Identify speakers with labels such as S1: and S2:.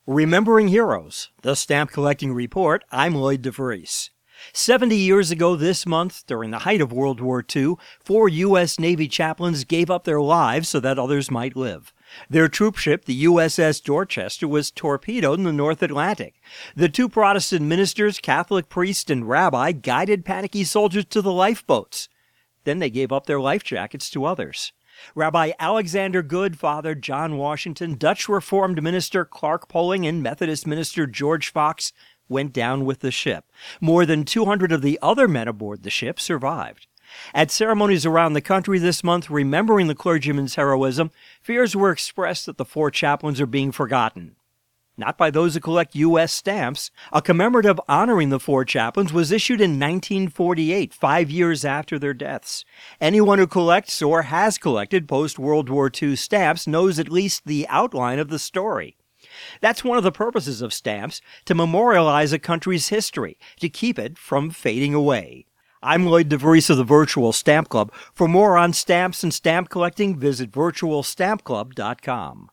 S1: Remembering Heroes, the Stamp Collecting Report. I'm Lloyd DeVries. 70 years ago this month, during the height of World War II, 4 U.S. Navy chaplains gave up their lives so that others might live. Their troop ship, the USS Dorchester, was torpedoed in the North Atlantic. The 2 Protestant ministers, Catholic priest and rabbi, guided panicky soldiers to the lifeboats. Then they gave up their life jackets to others. Rabbi Alexander Good, Father John Washington, Dutch Reformed minister Clark Poling, and Methodist minister George Fox went down with the ship. More than 200 of the other men aboard the ship survived. At ceremonies around the country this month remembering the clergyman's heroism, fears were expressed that the 4 chaplains are being forgotten. Not by those who collect U.S. stamps. A commemorative honoring the 4 chaplains was issued in 1948, 5 years after their deaths. Anyone who collects or has collected post-World War II stamps knows at least the outline of the story. That's one of the purposes of stamps, to memorialize a country's history, to keep it from fading away. I'm Lloyd DeVries of the Virtual Stamp Club. For more on stamps and stamp collecting, visit virtualstampclub.com.